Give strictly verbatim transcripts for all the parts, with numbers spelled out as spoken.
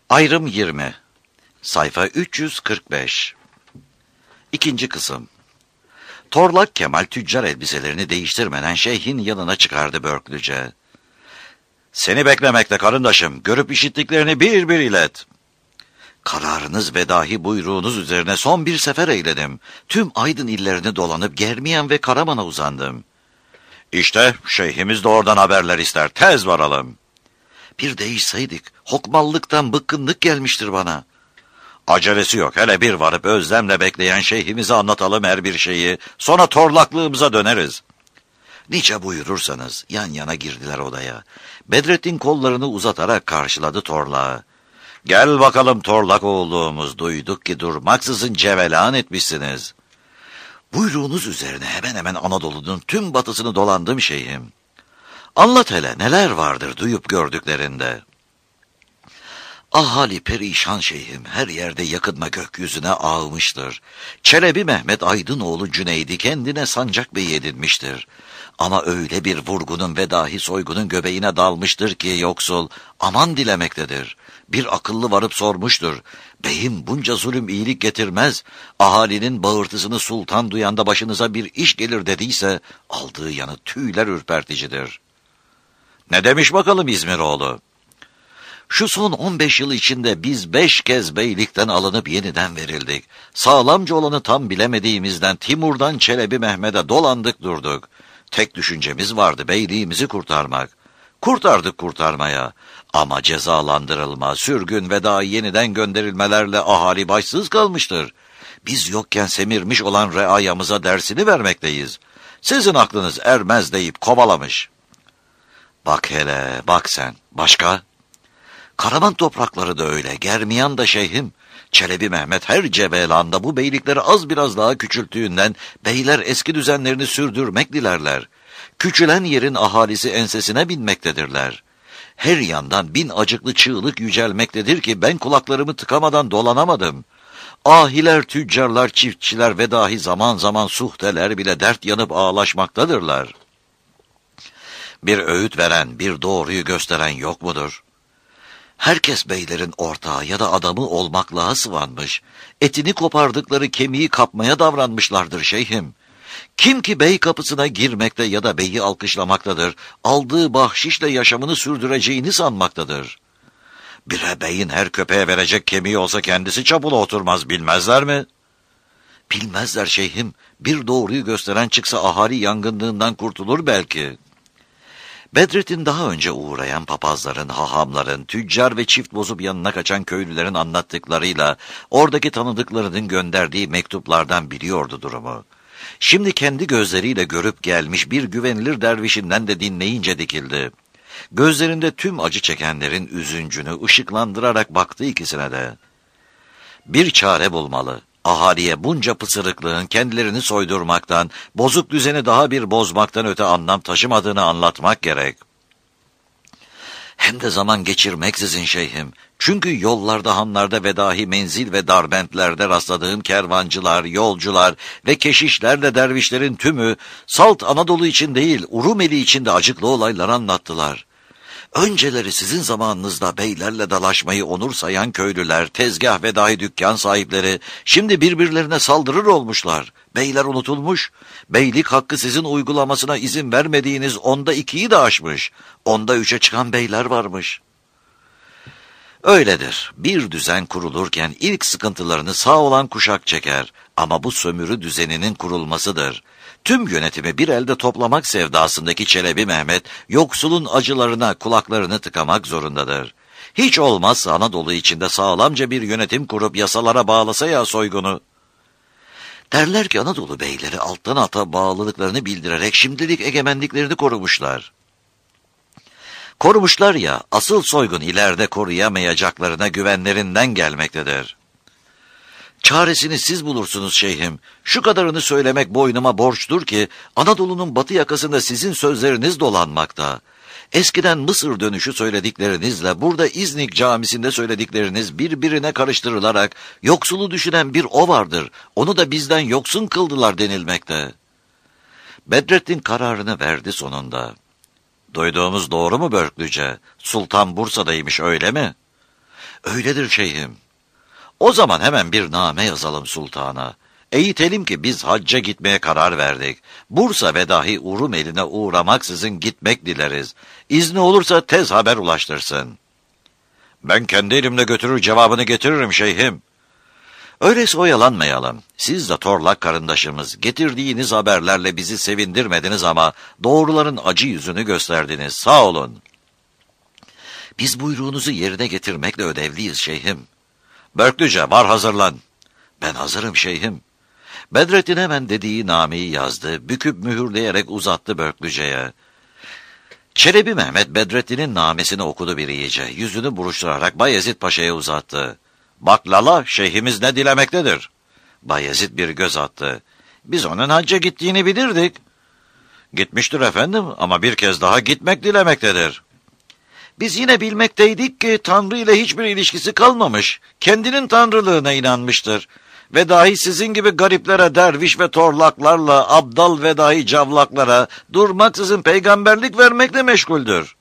Ayrım yirmi. Sayfa üç yüz kırk beş. İkinci kısım. Torlak Kemal tüccar elbiselerini değiştirmeden şeyhin yanına çıkardı börklüce. "Seni beklemekte karındaşım, görüp işittiklerini bir bir ilet." "Kararınız ve dahi buyruğunuz üzerine son bir sefer eyledim. Tüm Aydın illerini dolanıp Germiyan ve Karaman'a uzandım." "İşte şeyhimiz de oradan haberler ister, tez varalım." "Bir değişseydik, hokmallıktan bıkkınlık gelmiştir bana." "Acelesi yok, hele bir varıp özlemle bekleyen şeyhimize anlatalım her bir şeyi, sonra torlaklığımıza döneriz." "Nice buyurursanız." Yan yana girdiler odaya. Bedrettin kollarını uzatarak karşıladı torlağı. "Gel bakalım torlak oğlumuz, duyduk ki durmaksızın cevelan etmişsiniz." "Buyruğunuz üzerine hemen hemen Anadolu'nun tüm batısını dolandım şeyhim." "Anlat hele, neler vardır duyup gördüklerinde?" "Ahali perişan şeyhim, her yerde yakınma gökyüzüne ağmıştır. Çelebi Mehmet Aydınoğlu Cüneyd'i kendine sancak bey edinmiştir. Ama öyle bir vurgunun ve dahi soygunun göbeğine dalmıştır ki yoksul aman dilemektedir. Bir akıllı varıp sormuştur. Beyim bunca zulüm iyilik getirmez. Ahalinin bağırtısını sultan duyanda başınıza bir iş gelir dediyse aldığı yanı tüyler ürperticidir." "Ne demiş bakalım İzmiroğlu?" "Şu son on beş yıl içinde biz beş kez beylikten alınıp yeniden verildik. Sağlamca olanı tam bilemediğimizden Timur'dan Çelebi Mehmet'e dolandık durduk. Tek düşüncemiz vardı, beyliğimizi kurtarmak. Kurtardık kurtarmaya. Ama cezalandırılma, sürgün ve daha yeniden gönderilmelerle ahali başsız kalmıştır. Biz yokken semirmiş olan reayamıza dersini vermekteyiz. Sizin aklınız ermez deyip kovalamış." "Bak hele, bak sen. Başka?" "Karaman toprakları da öyle, Germiyan da şeyhim. Çelebi Mehmet her cebelanda bu beylikleri az biraz daha küçülttüğünden beyler eski düzenlerini sürdürmek dilerler. Küçülen yerin ahalisi ensesine binmektedirler. Her yandan bin acıklı çığlık yücelmektedir ki ben kulaklarımı tıkamadan dolanamadım. Ahiler, tüccarlar, çiftçiler ve dahi zaman zaman suhteler bile dert yanıp ağlaşmaktadırlar. Bir öğüt veren, bir doğruyu gösteren yok mudur? Herkes beylerin ortağı ya da adamı olmakla sıvanmış. Etini kopardıkları kemiği kapmaya davranmışlardır şeyhim. Kim ki bey kapısına girmekte ya da beyi alkışlamaktadır, aldığı bahşişle yaşamını sürdüreceğini sanmaktadır. Bir beyin her köpeğe verecek kemiği olsa kendisi çapula oturmaz, bilmezler mi?" "Bilmezler şeyhim. Bir doğruyu gösteren çıksa ahali yangınlığından kurtulur belki." Bedrettin daha önce uğrayan papazların, hahamların, tüccar ve çift bozup yanına kaçan köylülerin anlattıklarıyla oradaki tanıdıklarının gönderdiği mektuplardan biliyordu durumu. Şimdi kendi gözleriyle görüp gelmiş bir güvenilir dervişinden de dinleyince dikildi. Gözlerinde tüm acı çekenlerin üzüncünü ışıklandırarak baktı ikisine de. Bir çare bulmalı. Ahaliye bunca pısırıklığın kendilerini soydurmaktan, bozuk düzeni daha bir bozmaktan öte anlam taşımadığını anlatmak gerek. Hem de zaman geçirmeksizin şeyhim. Çünkü yollarda, hanlarda ve dahi menzil ve darbentlerde rastladığım kervancılar, yolcular ve keşişlerle dervişlerin tümü salt Anadolu için değil, Urumeli için de acıklı olaylar anlattılar. Önceleri sizin zamanınızda beylerle dalaşmayı onur sayan köylüler, tezgah ve dahi dükkan sahipleri şimdi birbirlerine saldırır olmuşlar. Beyler unutulmuş, beylik hakkı sizin uygulamasına izin vermediğiniz onda ikiyi de aşmış, onda üçe çıkan beyler varmış. Öyledir, bir düzen kurulurken ilk sıkıntılarını sağ olan kuşak çeker ama bu sömürü düzeninin kurulmasıdır. Tüm yönetimi bir elde toplamak sevdasındaki Çelebi Mehmet, yoksulun acılarına kulaklarını tıkamak zorundadır. Hiç olmazsa Anadolu içinde sağlamca bir yönetim kurup yasalara bağlasa ya soygunu. Derler ki Anadolu beyleri alttan alta bağlılıklarını bildirerek şimdilik egemenliklerini korumuşlar. Korumuşlar ya, asıl soygun ileride koruyamayacaklarına güvenlerinden gelmektedir. Çaresini siz bulursunuz şeyhim. Şu kadarını söylemek boynuma borçtur ki Anadolu'nun batı yakasında sizin sözleriniz dolanmakta. Eskiden Mısır dönüşü söylediklerinizle burada İznik camisinde söyledikleriniz birbirine karıştırılarak yoksulu düşünen bir o vardır. Onu da bizden yoksun kıldılar denilmekte. Bedrettin kararını verdi sonunda. Duyduğumuz doğru mu Börklüce? Sultan Bursa'daymış öyle mi? Öyledir şeyhim. O zaman hemen bir name yazalım sultana. Eğitelim ki biz hacca gitmeye karar verdik. Bursa ve dahi Urum eline uğramaksızın gitmek dileriz. İzni olursa tez haber ulaştırsın. Ben kendi elimle götürür cevabını getiririm şeyhim. Öyleyse oyalanmayalım. Siz de torlak karındaşımız. Getirdiğiniz haberlerle bizi sevindirmediniz ama doğruların acı yüzünü gösterdiniz. Sağ olun. Biz buyruğunuzu yerine getirmekle ödevliyiz şeyhim. Börklüce var hazırlan. Ben hazırım şeyhim. Bedrettin hemen dediği nameyi yazdı. Büküp mühürleyerek uzattı Börklüce'ye. Çelebi Mehmet Bedrettin'in namesini okudu bir iyice. Yüzünü buruşturarak Bayezid Paşa'ya uzattı. Bak lala, şeyhimiz ne dilemektedir? Bayezid bir göz attı. Biz onun hacca gittiğini bilirdik. Gitmiştir efendim ama bir kez daha gitmek dilemektedir. Biz yine bilmekteydik ki Tanrı ile hiçbir ilişkisi kalmamış. Kendinin tanrılığına inanmıştır. Ve dahi sizin gibi gariplere, derviş ve torlaklarla, abdal ve dahi cavlaklara durmaksızın peygamberlik vermekle meşguldür.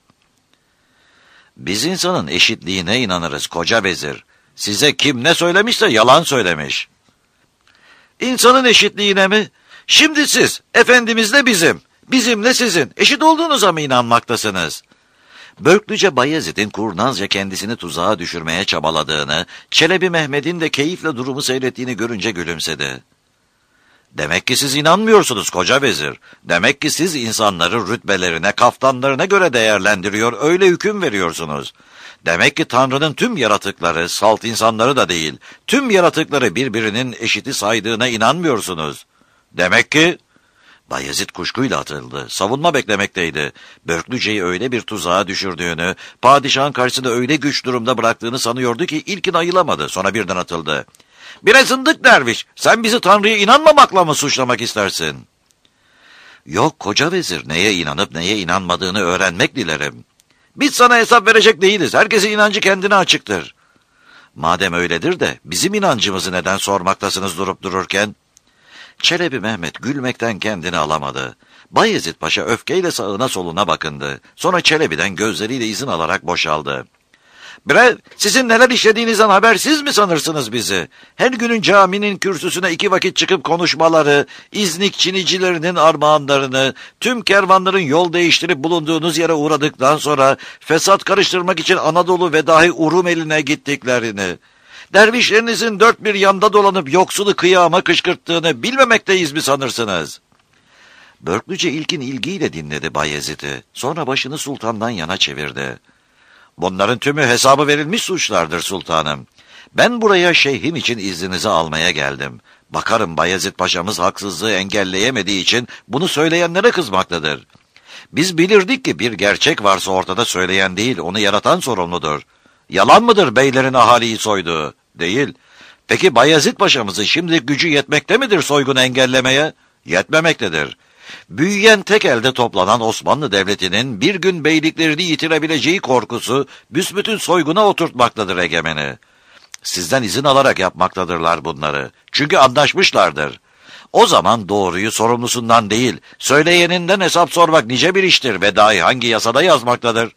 Biz insanın eşitliğine inanırız koca vezir. Size kim ne söylemişse yalan söylemiş. İnsanın eşitliğine mi? Şimdi siz, Efendimizle bizim, bizimle sizin, eşit olduğunuza mı inanmaktasınız? Börklüce Bayezid'in kurnazca kendisini tuzağa düşürmeye çabaladığını, Çelebi Mehmet'in de keyifle durumu seyrettiğini görünce gülümsedi. Demek ki siz inanmıyorsunuz koca vezir. Demek ki siz insanları rütbelerine, kaftanlarına göre değerlendiriyor, öyle hüküm veriyorsunuz. Demek ki Tanrı'nın tüm yaratıkları, salt insanları da değil, tüm yaratıkları birbirinin eşiti saydığına inanmıyorsunuz. Demek ki... Bayezid kuşkuyla atıldı. Savunma beklemekteydi. Börklüce'yi öyle bir tuzağa düşürdüğünü, padişahın karşısında öyle güç durumda bıraktığını sanıyordu ki ilkin ayılamadı. Sonra birden atıldı. Bir zındık derviş, sen bizi Tanrı'ya inanmamakla mı suçlamak istersin? Yok koca vezir, neye inanıp neye inanmadığını öğrenmek dilerim. Biz sana hesap verecek değiliz. Herkesin inancı kendine açıktır. Madem öyledir de bizim inancımızı neden sormaktasınız durup dururken? Çelebi Mehmet gülmekten kendini alamadı. Bayezid Paşa öfkeyle sağına soluna bakındı. Sonra Çelebi'den gözleriyle izin alarak boşaldı. Bre, sizin neler işlediğinizden habersiz mi sanırsınız bizi? Her günün caminin kürsüsüne iki vakit çıkıp konuşmaları, İznik Çinicilerinin armağanlarını, tüm kervanların yol değiştirip bulunduğunuz yere uğradıktan sonra fesat karıştırmak için Anadolu ve dahi Urum eline gittiklerini, dervişlerinizin dört bir yanda dolanıp yoksulu kıyama kışkırttığını bilmemekteyiz mi sanırsınız? Börklüce ilkin ilgiyle dinledi Bayezid'i. Sonra başını sultandan yana çevirdi. Bunların tümü hesabı verilmiş suçlardır sultanım. Ben buraya şeyhim için izninizi almaya geldim. Bakarım Bayezid Paşa'mız haksızlığı engelleyemediği için bunu söyleyenlere kızmaktadır. Biz bilirdik ki bir gerçek varsa ortada söyleyen değil, onu yaratan sorumludur. Yalan mıdır beylerin ahaliyi soyduğu? Değil. Peki Bayezid Paşa'mızın şimdilik gücü yetmekte midir soygunu engellemeye? Yetmemektedir. Büyüyen tek elde toplanan Osmanlı Devleti'nin bir gün beyliklerini yitirebileceği korkusu büsbütün soyguna oturtmaktadır egemeni. Sizden izin alarak yapmaktadırlar bunları. Çünkü anlaşmışlardır. O zaman doğruyu sorumlusundan değil, söyleyeninden hesap sormak nice bir iştir ve dahi hangi yasada yazmaktadır?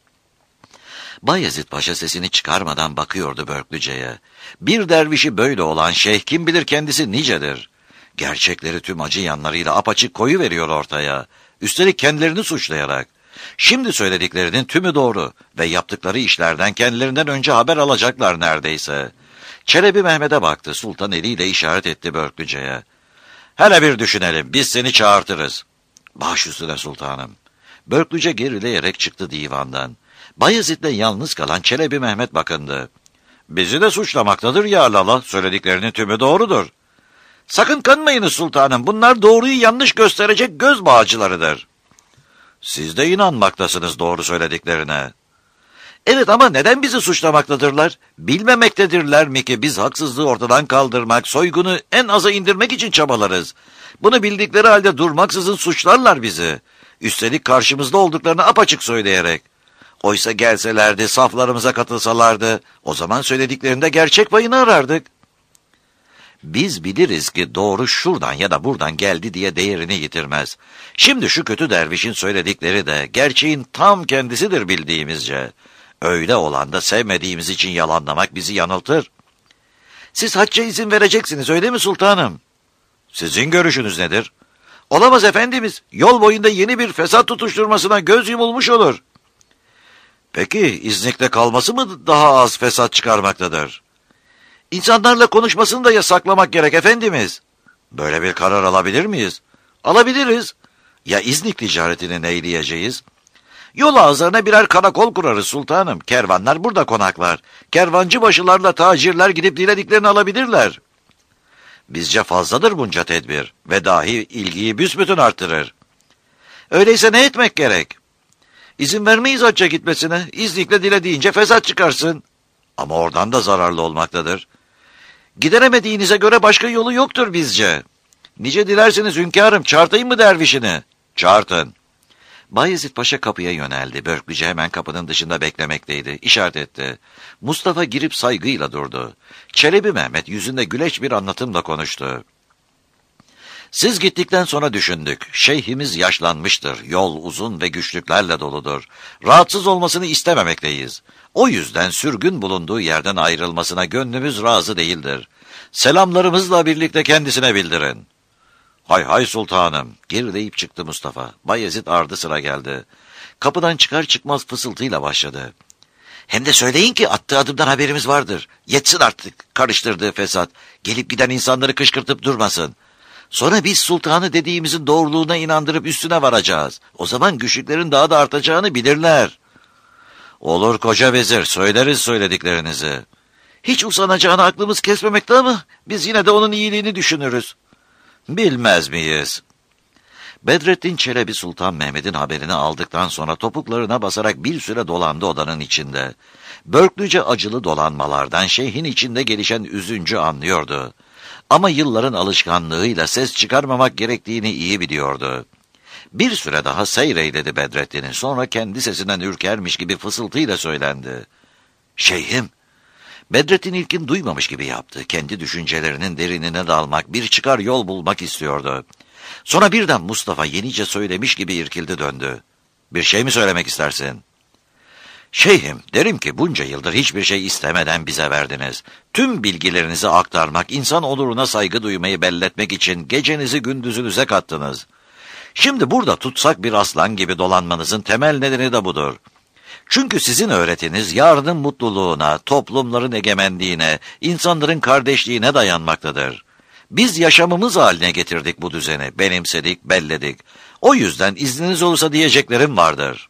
Bayezid Paşa sesini çıkarmadan bakıyordu Börklüce'ye. Bir dervişi böyle olan şeyh kim bilir kendisi nicedir. Gerçekleri tüm acı yanlarıyla apaçık koyuveriyor ortaya. Üstelik kendilerini suçlayarak. Şimdi söylediklerinin tümü doğru ve yaptıkları işlerden kendilerinden önce haber alacaklar neredeyse. Çelebi Mehmet'e baktı. Sultan eliyle işaret etti Börklüce'ye. Hele bir düşünelim, biz seni çağırtırız. Baş üstüne sultanım. Börklüce gerileyerek çıktı divandan. Bayezid'le yalnız kalan Çelebi Mehmet bakındı. Bizi de suçlamaktadır ya lala, söylediklerinin tümü doğrudur. Sakın kanmayınız sultanım, bunlar doğruyu yanlış gösterecek göz bağcılarıdır. Siz de inanmaktasınız doğru söylediklerine. Evet ama neden bizi suçlamaktadırlar? Bilmemektedirler mi ki biz haksızlığı ortadan kaldırmak, soygunu en aza indirmek için çabalarız. Bunu bildikleri halde durmaksızın suçlarlar bizi. Üstelik karşımızda olduklarını apaçık söyleyerek. Oysa gelselerdi, saflarımıza katılsalardı, o zaman söylediklerinde gerçek payını arardık. Biz biliriz ki doğru şuradan ya da buradan geldi diye değerini yitirmez. Şimdi şu kötü dervişin söyledikleri de gerçeğin tam kendisidir bildiğimizce. Öyle olan da sevmediğimiz için yalanlamak bizi yanıltır. Siz hacca izin vereceksiniz, öyle mi sultanım? Sizin görüşünüz nedir? Olamaz efendimiz. Yol boyunda yeni bir fesat tutuşturmasına göz yumulmuş olur. Peki İznik'te kalması mı daha az fesat çıkarmaktadır? İnsanlarla konuşmasını da yasaklamak gerek efendimiz. Böyle bir karar alabilir miyiz? Alabiliriz. Ya İznik ticaretini neyleyeceğiz? Yol ağızlarına birer karakol kurarız sultanım. Kervanlar burada konaklar. Kervancı başılarla tacirler gidip dilediklerini alabilirler. Bizce fazladır bunca tedbir ve dahi ilgiyi büsbütün artırır. Öyleyse ne etmek gerek? İzin vermeyiz hacca gitmesine. İznik'le dilediğince fesat çıkarsın. Ama oradan da zararlı olmaktadır. Gideremediğinize göre başka yolu yoktur bizce. Nice dilerseniz hünkârım, çağırtayım mı dervişini? Çağırtın. Bayezid Paşa kapıya yöneldi. Börklüce hemen kapının dışında beklemekteydi. İşaret etti. Mustafa girip saygıyla durdu. Çelebi Mehmet yüzünde güleç bir anlatımla konuştu. Siz gittikten sonra düşündük. Şeyhimiz yaşlanmıştır. Yol uzun ve güçlüklerle doludur. Rahatsız olmasını istememekteyiz. O yüzden sürgün bulunduğu yerden ayrılmasına gönlümüz razı değildir. Selamlarımızla birlikte kendisine bildirin. Hay hay sultanım, gir deyip çıktı Mustafa. Bayezid ardı sıra geldi. Kapıdan çıkar çıkmaz fısıltıyla başladı. Hem de söyleyin ki attığı adımdan haberimiz vardır. Yetsin artık karıştırdığı fesat. Gelip giden insanları kışkırtıp durmasın. Sonra biz sultanı dediğimizin doğruluğuna inandırıp üstüne varacağız. O zaman güçlüklerin daha da artacağını bilirler. Olur koca vezir, söyleriz söylediklerinizi. Hiç usanacağını aklımız kesmemekte ama biz yine de onun iyiliğini düşünürüz. Bilmez miyiz? Bedrettin Çelebi Sultan Mehmet'in haberini aldıktan sonra topuklarına basarak bir süre dolandı odanın içinde. Börklüce acılı dolanmalardan şeyhin içinde gelişen üzüncü anlıyordu. Ama yılların alışkanlığıyla ses çıkarmamak gerektiğini iyi biliyordu. Bir süre daha seyreyledi Bedrettin'in, sonra kendi sesinden ürkermiş gibi fısıltıyla söylendi. Şeyhim! Bedrettin ilkin duymamış gibi yaptı. Kendi düşüncelerinin derinine dalmak, bir çıkar yol bulmak istiyordu. Sonra birden Mustafa yenice söylemiş gibi irkildi döndü. Bir şey mi söylemek istersin? Şeyhim, derim ki bunca yıldır hiçbir şey istemeden bize verdiniz. Tüm bilgilerinizi aktarmak, insan onuruna saygı duymayı belletmek için gecenizi gündüzünüze kattınız. Şimdi burada tutsak bir aslan gibi dolanmanızın temel nedeni de budur. Çünkü sizin öğretiniz yarının mutluluğuna, toplumların egemenliğine, insanların kardeşliğine dayanmaktadır. Biz yaşamımız haline getirdik bu düzeni, benimsedik, belledik. O yüzden izniniz olursa diyeceklerim vardır.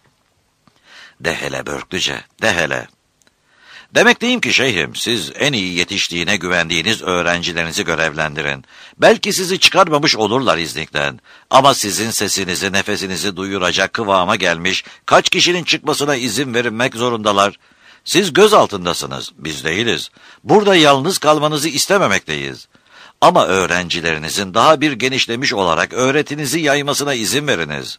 De hele Börklüce, de hele. Demekteyim ki şeyhim, siz en iyi yetiştiğine güvendiğiniz öğrencilerinizi görevlendirin. Belki sizi çıkarmamış olurlar İznik'ten. Ama sizin sesinizi, nefesinizi duyuracak kıvama gelmiş kaç kişinin çıkmasına izin verilmek zorundalar. Siz göz altındasınız, biz değiliz. Burada yalnız kalmanızı istememekteyiz. Ama öğrencilerinizin daha bir genişlemiş olarak öğretinizi yaymasına izin veriniz.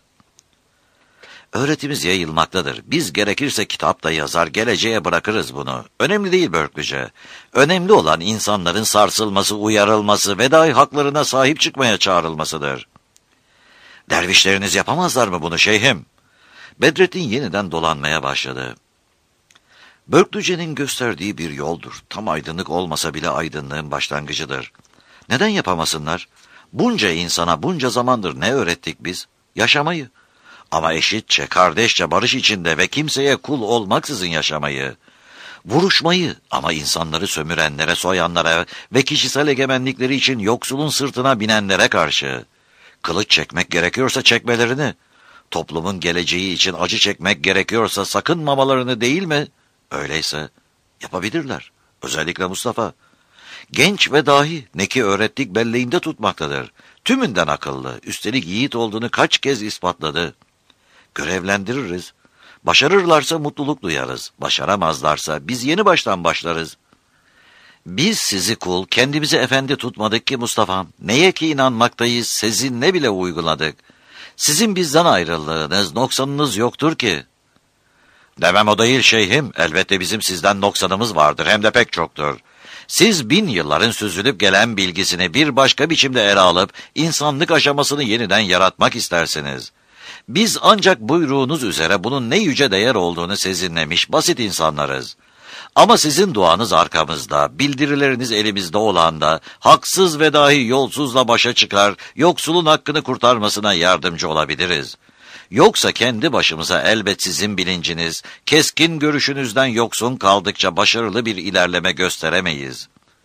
Öğretimiz yayılmaktadır. Biz gerekirse kitapta yazar, geleceğe bırakırız bunu. Önemli değil Börklüce. Önemli olan insanların sarsılması, uyarılması ve dahi haklarına sahip çıkmaya çağrılmasıdır. Dervişleriniz yapamazlar mı bunu şeyhim? Bedrettin yeniden dolanmaya başladı. Börklüce'nin gösterdiği bir yoldur. Tam aydınlık olmasa bile aydınlığın başlangıcıdır. Neden yapamasınlar? Bunca insana bunca zamandır ne öğrettik biz? Yaşamayı. Ama eşitçe, kardeşçe, barış içinde ve kimseye kul olmaksızın yaşamayı. Vuruşmayı ama insanları sömürenlere, soyanlara ve kişisel egemenlikleri için yoksulun sırtına binenlere karşı. Kılıç çekmek gerekiyorsa çekmelerini, toplumun geleceği için acı çekmek gerekiyorsa sakınmamalarını değil mi? Öyleyse yapabilirler. Özellikle Mustafa. Genç ve dahi ne ki öğrettik belleğinde tutmaktadır. Tümünden akıllı, üstelik yiğit olduğunu kaç kez ispatladı. Görevlendiririz. Başarırlarsa mutluluk duyarız. Başaramazlarsa biz yeni baştan başlarız. Biz sizi kul, kendimizi efendi tutmadık ki Mustafa'm. Neye ki inanmaktayız, sizinle bile uyguladık. Sizin bizden ayrılığınız, noksanınız yoktur ki. Demem o değil şeyhim. Elbette bizim sizden noksanımız vardır, hem de pek çoktur. Siz bin yılların süzülüp gelen bilgisini bir başka biçimde ele alıp insanlık aşamasını yeniden yaratmak istersiniz. Biz ancak buyruğunuz üzere bunun ne yüce değer olduğunu sezinlemiş basit insanlarız. Ama sizin duanız arkamızda, bildirileriniz elimizde olan da, haksız ve dahi yolsuzla başa çıkar, yoksulun hakkını kurtarmasına yardımcı olabiliriz. Yoksa kendi başımıza elbet sizin bilinciniz, keskin görüşünüzden yoksun kaldıkça başarılı bir ilerleme gösteremeyiz.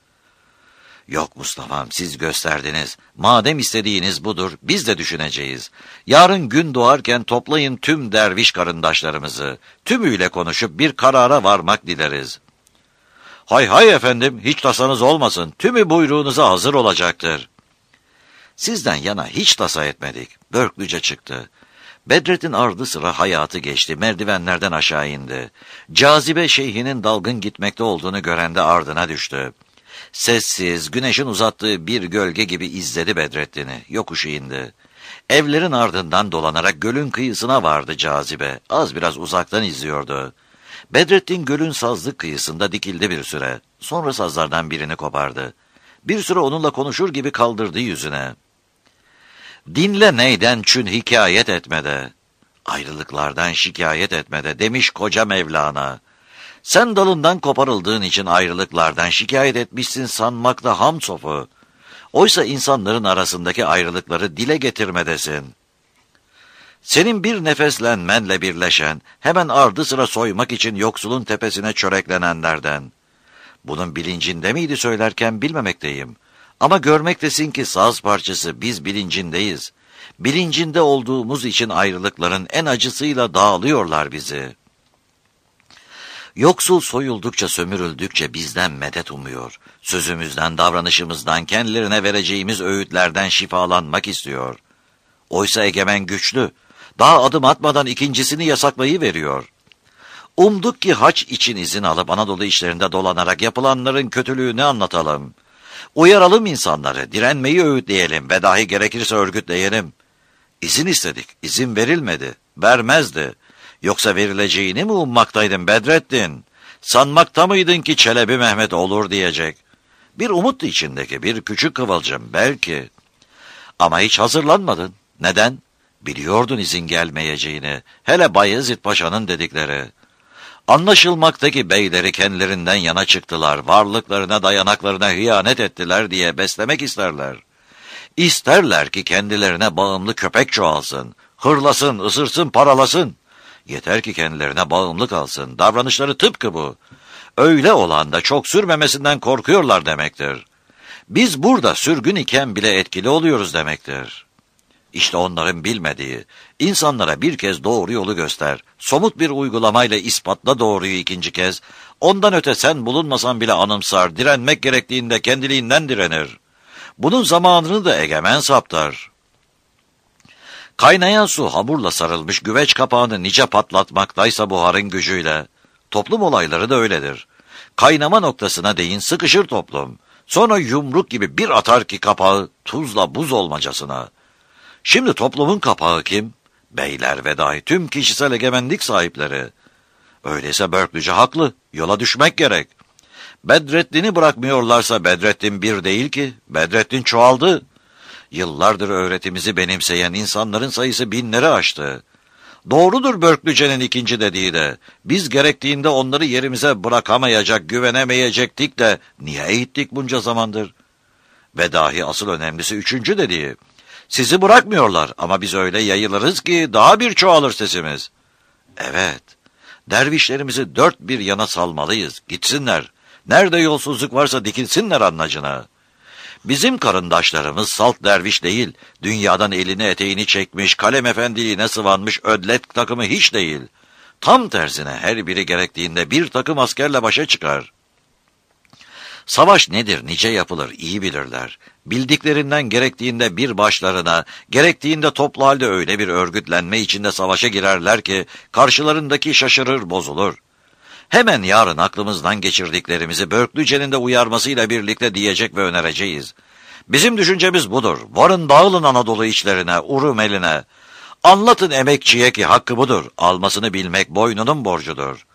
Yok Mustafa'm, siz gösterdiniz. Madem istediğiniz budur, biz de düşüneceğiz. Yarın gün doğarken toplayın tüm derviş karındaşlarımızı. Tümüyle konuşup bir karara varmak dileriz. Hay hay efendim, hiç tasanız olmasın. Tümü buyruğunuza hazır olacaktır. Sizden yana hiç tasa etmedik. Börklüce çıktı. Bedrettin ardı sıra hayatı geçti. Merdivenlerden aşağı indi. Cazibe şeyhinin dalgın gitmekte olduğunu gören de ardına düştü. Sessiz, güneşin uzattığı bir gölge gibi izledi Bedrettin'i. Yokuşu indi. Evlerin ardından dolanarak gölün kıyısına vardı Cazibe. Az biraz uzaktan izliyordu. Bedrettin gölün sazlık kıyısında dikildi bir süre. Sonra sazlardan birini kopardı. Bir süre onunla konuşur gibi kaldırdı yüzüne. Dinle neyden çün hikayet etmede, ayrılıklardan şikayet etmede demiş koca Mevlana. Sen dalından koparıldığın için ayrılıklardan şikayet etmişsin sanmakla ham sofu. Oysa insanların arasındaki ayrılıkları dile getirmedesin. Senin bir nefeslenmenle birleşen, hemen ardı sıra soymak için yoksulun tepesine çöreklenenlerden. Bunun bilincinde miydi söylerken bilmemekteyim. Ama görmektesin ki saz parçası biz bilincindeyiz. Bilincinde olduğumuz için ayrılıkların en acısıyla dağılıyorlar bizi. Yoksul soyuldukça, sömürüldükçe bizden medet umuyor. Sözümüzden, davranışımızdan, kendilerine vereceğimiz öğütlerden şifalanmak istiyor. Oysa egemen güçlü, daha adım atmadan ikincisini yasaklayıveriyor. Umduk ki haç için izin alıp Anadolu işlerinde dolanarak yapılanların kötülüğünü anlatalım. Uyaralım insanları, direnmeyi öğütleyelim ve dahi gerekirse örgütleyelim. İzin istedik, izin verilmedi, vermezdi. Yoksa verileceğini mi ummaktaydın Bedrettin? Sanmakta mıydın ki Çelebi Mehmet olur diyecek? Bir umut içindeki bir küçük kıvılcım belki. Ama hiç hazırlanmadın. Neden? Biliyordun izin gelmeyeceğini. Hele Bayezid Paşa'nın dedikleri. Anlaşılmaktaki beyleri kendilerinden yana çıktılar. Varlıklarına, dayanaklarına hıyanet ettiler diye beslemek isterler. İsterler ki kendilerine bağımlı köpek çoğalsın. Hırlasın, ısırsın, paralasın. Yeter ki kendilerine bağımlı kalsın. Davranışları tıpkı bu. Öyle olan da çok sürmemesinden korkuyorlar demektir. Biz burada sürgün iken bile etkili oluyoruz demektir. İşte onların bilmediği, insanlara bir kez doğru yolu göster, somut bir uygulamayla ispatla doğruyu ikinci kez, ondan öte sen bulunmasan bile anımsar, direnmek gerektiğinde kendiliğinden direnir. Bunun zamanını da egemen saptar. Kaynayan su hamurla sarılmış güveç kapağını nice patlatmaktaysa buharın gücüyle, toplum olayları da öyledir. Kaynama noktasına değin sıkışır toplum. Sonra yumruk gibi bir atar ki kapağı tuzla buz olmacasına. Şimdi toplumun kapağı kim? Beyler ve dahi tüm kişisel egemenlik sahipleri. Öyleyse Börklüce haklı, yola düşmek gerek. Bedrettin'i bırakmıyorlarsa Bedrettin bir değil ki, Bedrettin çoğaldı. Yıllardır öğretimizi benimseyen insanların sayısı binleri aştı. Doğrudur Börklüce'nin ikinci dediği de. Biz gerektiğinde onları yerimize bırakamayacak, güvenemeyecektik de niye eğittik bunca zamandır? Ve dahi asıl önemlisi üçüncü dediği. Sizi bırakmıyorlar ama biz öyle yayılırız ki daha bir çoğalır sesimiz. Evet, dervişlerimizi dört bir yana salmalıyız, gitsinler. Nerede yolsuzluk varsa dikilsinler anlacına. Bizim karındaşlarımız salt derviş değil, dünyadan elini eteğini çekmiş, kalem efendiliğine sıvanmış ödlet takımı hiç değil. Tam tersine her biri gerektiğinde bir takım askerle başa çıkar. Savaş nedir, nice yapılır, iyi bilirler. Bildiklerinden gerektiğinde bir başlarına, gerektiğinde toplu halde öyle bir örgütlenme içinde savaşa girerler ki, karşılarındaki şaşırır, bozulur. Hemen yarın aklımızdan geçirdiklerimizi Börklüce'nin de uyarmasıyla birlikte diyecek ve önereceğiz. Bizim düşüncemiz budur. Varın dağılın Anadolu içlerine, Urumeline. Anlatın emekçiye ki hakkı budur. Almasını bilmek boynunun borcudur.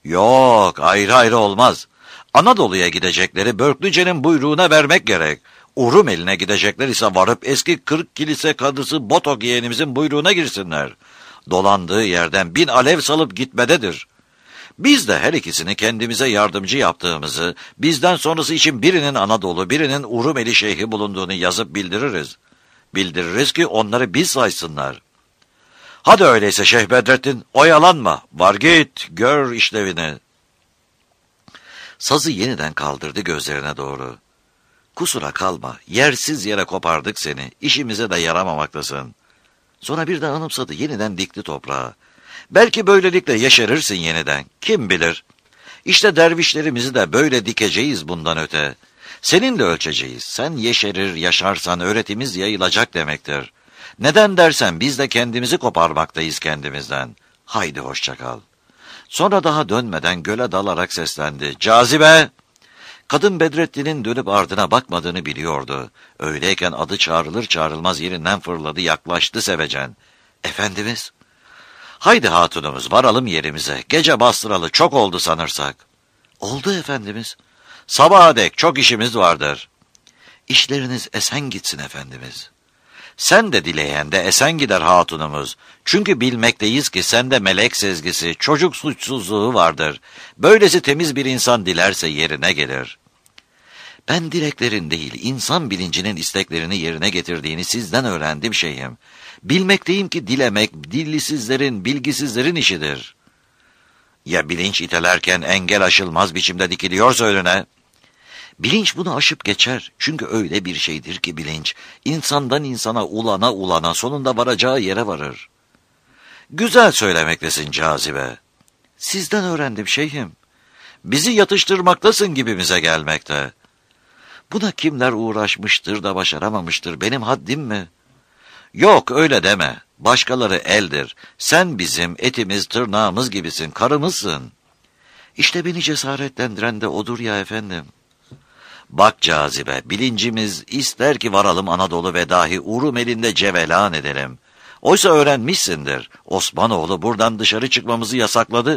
Yok, ayrı ayrı olmaz. Anadolu'ya gidecekleri Börklüce'nin buyruğuna vermek gerek. Urum eline gidecekler ise varıp eski kırk kilise kadısı Botok yeğenimizin buyruğuna girsinler. Dolandığı yerden bin alev salıp gitmededir. Biz de her ikisini kendimize yardımcı yaptığımızı, bizden sonrası için birinin Anadolu, birinin Urumeli şeyhi bulunduğunu yazıp bildiririz. Bildiririz ki onları biz saysınlar. Hadi öyleyse Şeyh Bedrettin, oyalanma, var git, gör işlevini. Sazı yeniden kaldırdı gözlerine doğru. Kusura kalma, yersiz yere kopardık seni, işimize de yaramamaktasın. Sonra bir de anımsadı, yeniden dikti toprağa. Belki böylelikle yeşerirsin yeniden, kim bilir. İşte dervişlerimizi de böyle dikeceğiz bundan öte. Seninle ölçeceğiz, sen yeşerir, yaşarsan öğretimiz yayılacak demektir. Neden dersen biz de kendimizi koparmaktayız kendimizden. Haydi hoşça kal. Sonra daha dönmeden göle dalarak seslendi. Cazibe! Kadın Bedrettin'in dönüp ardına bakmadığını biliyordu. Öyleyken adı çağrılır çağrılmaz yerinden fırladı, yaklaştı sevecen. Efendimiz? Haydi hatunumuz, varalım yerimize. Gece bastıralı çok oldu sanırsak. Oldu efendimiz. Sabaha dek çok işimiz vardır. İşleriniz esen gitsin efendimiz. Sen de dileyende esen gider hatunumuz. Çünkü bilmekteyiz ki sende melek sezgisi, çocuk suçsuzluğu vardır. Böylesi temiz bir insan dilerse yerine gelir. Ben dileklerin değil, insan bilincinin isteklerini yerine getirdiğini sizden öğrendim şeyhim. Bilmekteyim ki dilemek, dillisizlerin, bilgisizlerin işidir. Ya bilinç itelerken engel aşılmaz biçimde dikiliyorsa önüne? Bilinç bunu aşıp geçer. Çünkü öyle bir şeydir ki bilinç, insandan insana ulana ulana sonunda varacağı yere varır. Güzel söylemektesin Cazibe. Sizden öğrendim şeyhim. Bizi yatıştırmaktasın gibimize gelmekte. Buna kimler uğraşmıştır da başaramamıştır, benim haddim mi? Yok öyle deme. Başkaları eldir. Sen bizim etimiz tırnağımız gibisin, karımızsın. İşte beni cesaretlendiren de odur ya efendim. Bak Cazibe, bilincimiz ister ki varalım Anadolu ve dahi Urum elinde cevelan edelim. Oysa öğrenmişsindir, Osmanoğlu buradan dışarı çıkmamızı yasakladı.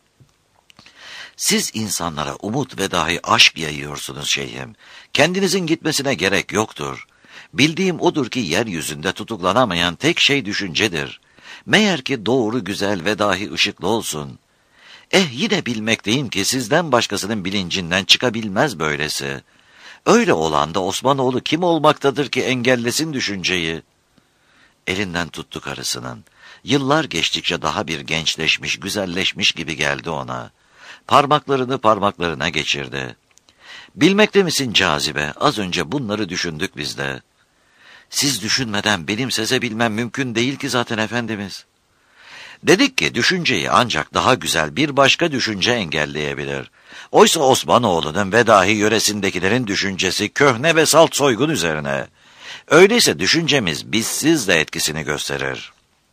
Siz insanlara umut ve dahi aşk yayıyorsunuz şeyhim. Kendinizin gitmesine gerek yoktur. Bildiğim odur ki yeryüzünde tutuklanamayan tek şey düşüncedir. Meğer ki doğru, güzel ve dahi ışıklı olsun. Eh yine bilmekteyim ki sizden başkasının bilincinden çıkabilmez böylesi. Öyle olan da Osmanoğlu kim olmaktadır ki engellesin düşünceyi? Elinden tuttu karısının. Yıllar geçtikçe daha bir gençleşmiş, güzelleşmiş gibi geldi ona. Parmaklarını parmaklarına geçirdi. Bilmekte misin Cazibe, az önce bunları düşündük biz de. Siz düşünmeden benim sezebilmem mümkün değil ki zaten efendimiz. Dedik ki düşünceyi ancak daha güzel bir başka düşünce engelleyebilir. Oysa Osmanoğlu'nun ve dahi yöresindekilerin düşüncesi köhne ve salt soygun üzerine. Öyleyse düşüncemiz bizsiz de etkisini gösterir.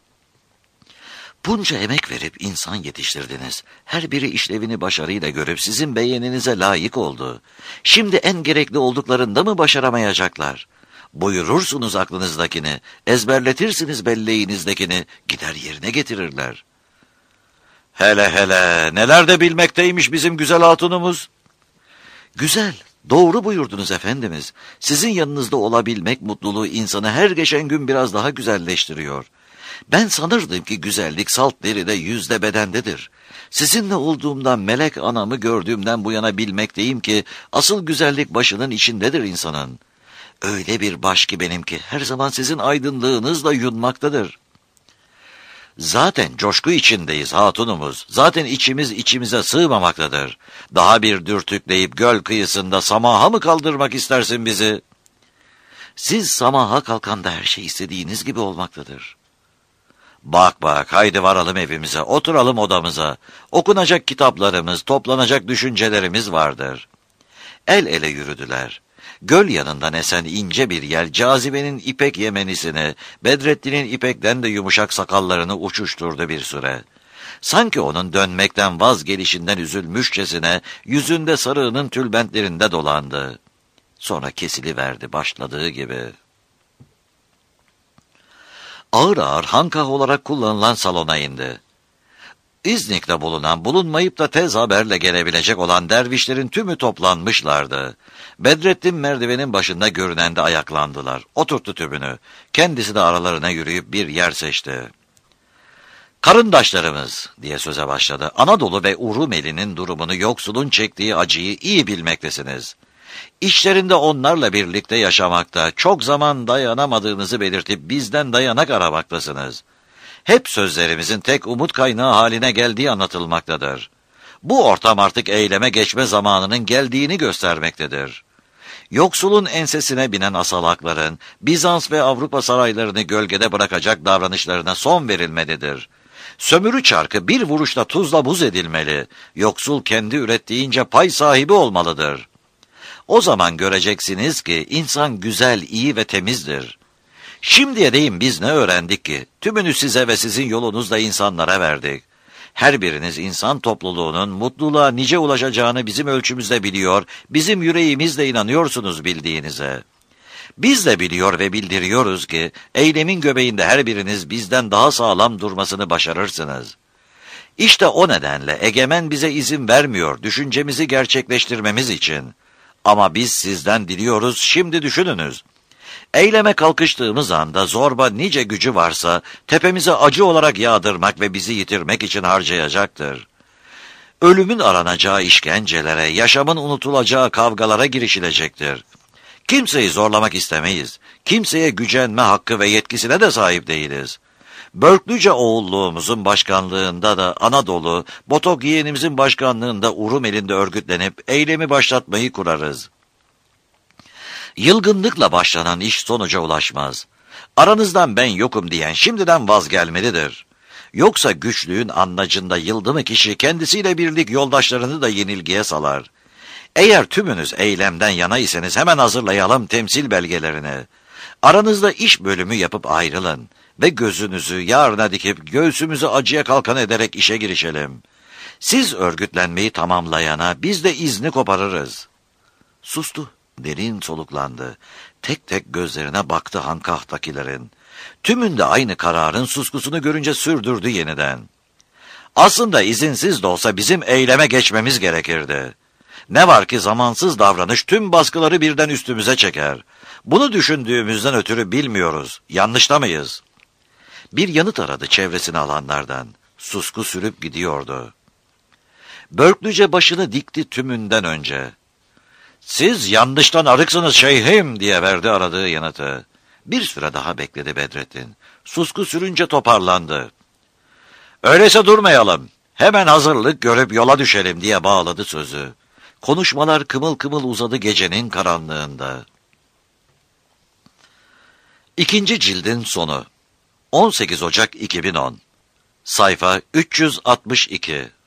Bunca emek verip insan yetiştirdiniz. Her biri işlevini başarıyla görüp sizin beğeninize layık oldu. Şimdi en gerekli olduklarında mı başaramayacaklar? Buyurursunuz aklınızdakini, ezberletirsiniz belleğinizdekini, gider yerine getirirler. Hele hele, neler de bilmekteymiş bizim güzel hatunumuz. Güzel, doğru buyurdunuz efendimiz. Sizin yanınızda olabilmek mutluluğu insanı her geçen gün biraz daha güzelleştiriyor. Ben sanırdım ki güzellik salt deride, yüzde bedendedir. Sizinle olduğumdan, melek anamı gördüğümden bu yana bilmekteyim ki asıl güzellik başının içindedir insanın. Öyle bir baş ki benimki her zaman sizin aydınlığınızla yunmaktadır. Zaten coşku içindeyiz hatunumuz. Zaten içimiz içimize sığmamaktadır. Daha bir dürtükleyip göl kıyısında samaha mı kaldırmak istersin bizi? Siz samaha kalkanda her şey istediğiniz gibi olmaktadır. Bak bak, haydi varalım evimize, oturalım odamıza. Okunacak kitaplarımız, toplanacak düşüncelerimiz vardır. El ele yürüdüler. Göl yanından esen ince bir yel, Cazibe'nin ipek yemenisini, Bedrettin'in ipekten de yumuşak sakallarını uçuşturdu bir süre. Sanki onun dönmekten vazgelişinden üzülmüşçesine, yüzünde sarığının tülbentlerinde dolandı. Sonra kesiliverdi başladığı gibi. Ağır ağır hankah olarak kullanılan salona indi. İznik'te bulunan, bulunmayıp da tez haberle gelebilecek olan dervişlerin tümü toplanmışlardı. Bedrettin merdivenin başında görünende ayaklandılar. Oturttu tübünü. Kendisi de aralarına yürüyüp bir yer seçti. "Karındaşlarımız," diye söze başladı. "Anadolu ve Urumeli'nin durumunu, yoksulun çektiği acıyı iyi bilmektesiniz. İşlerinde onlarla birlikte yaşamakta, çok zaman dayanamadığınızı belirtip bizden dayanak aramaktasınız. Hep sözlerimizin tek umut kaynağı haline geldiği anlatılmaktadır. Bu ortam artık eyleme geçme zamanının geldiğini göstermektedir. Yoksulun ensesine binen asalakların, Bizans ve Avrupa saraylarını gölgede bırakacak davranışlarına son verilmelidir. Sömürü çarkı bir vuruşta tuzla buz edilmeli, yoksul kendi ürettiğince pay sahibi olmalıdır. O zaman göreceksiniz ki insan güzel, iyi ve temizdir. Şimdiye değin biz ne öğrendik ki? Tümünü size ve sizin yolunuzda insanlara verdik. Her biriniz insan topluluğunun mutluluğa nice ulaşacağını bizim ölçümüzde biliyor, bizim yüreğimizle inanıyorsunuz bildiğinize. Biz de biliyor ve bildiriyoruz ki, eylemin göbeğinde her biriniz bizden daha sağlam durmasını başarırsınız. İşte o nedenle egemen bize izin vermiyor düşüncemizi gerçekleştirmemiz için. Ama biz sizden diliyoruz, şimdi düşününüz. Eyleme kalkıştığımız anda zorba nice gücü varsa tepemize acı olarak yağdırmak ve bizi yitirmek için harcayacaktır. Ölümün aranacağı işkencelere, yaşamın unutulacağı kavgalara girişilecektir. Kimseyi zorlamak istemeyiz. Kimseye gücenme hakkı ve yetkisine de sahip değiliz. Börklüce oğulluğumuzun başkanlığında da Anadolu, Botok yeğenimizin başkanlığında Urumeli'nde örgütlenip eylemi başlatmayı kurarız. Yılgınlıkla başlanan iş sonuca ulaşmaz. Aranızdan ben yokum diyen şimdiden vazgelmelidir. Yoksa güçlüğün annacında yıldı mı kişi kendisiyle birlik yoldaşlarını da yenilgiye salar. Eğer tümünüz eylemden yana iseniz hemen hazırlayalım temsil belgelerini. Aranızda iş bölümü yapıp ayrılın ve gözünüzü yarına dikip göğsümüzü acıya kalkan ederek işe girişelim. Siz örgütlenmeyi tamamlayana biz de izni koparırız. Sustu. Derin soluklandı. Tek tek gözlerine baktı hankahtakilerin. Tümünde aynı kararın suskusunu görünce sürdürdü yeniden. Aslında izinsiz de olsa bizim eyleme geçmemiz gerekirdi. Ne var ki zamansız davranış tüm baskıları birden üstümüze çeker. Bunu düşündüğümüzden ötürü bilmiyoruz. Yanlışta mıyız? Bir yanıt aradı çevresini alanlardan. Susku sürüp gidiyordu. Börklüce başını dikti tümünden önce. "Siz yanlıştan arıksınız şeyhim," diye verdi aradığı yanıtı. Bir süre daha bekledi Bedrettin. Susku sürünce toparlandı. "Öyleyse durmayalım. Hemen hazırlık görüp yola düşelim," diye bağladı sözü. Konuşmalar kımıl kımıl uzadı gecenin karanlığında. İkinci cildin sonu. on sekiz Ocak iki bin on. Sayfa üç yüz altmış iki.